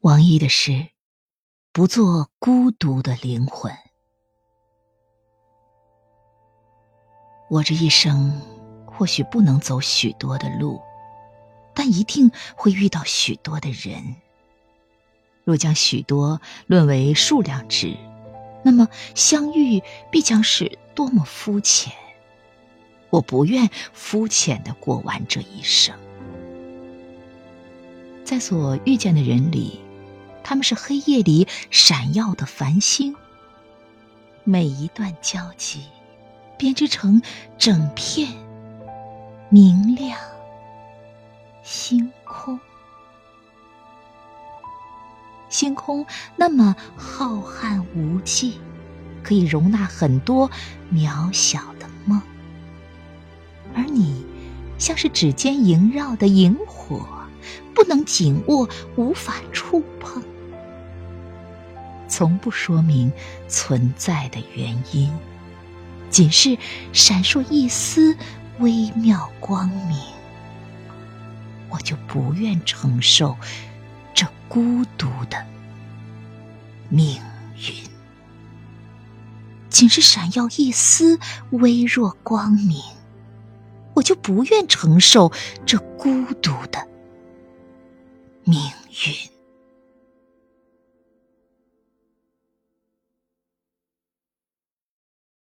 王一的诗，不做孤独的灵魂。我这一生或许不能走许多的路，但一定会遇到许多的人。若将许多论为数量值，那么相遇必将是多么肤浅。我不愿肤浅地过完这一生。在所遇见的人里，他们是黑夜里闪耀的繁星，每一段交集编织成整片明亮星空。星空那么浩瀚无际，可以容纳很多渺小的梦，而你像是指尖萦绕的萤火，不能紧握，无法触碰，从不说明存在的原因，仅是闪烁一丝微妙光明。我就不愿承受这孤独的命运，仅是闪耀一丝微弱光明，我就不愿承受这孤独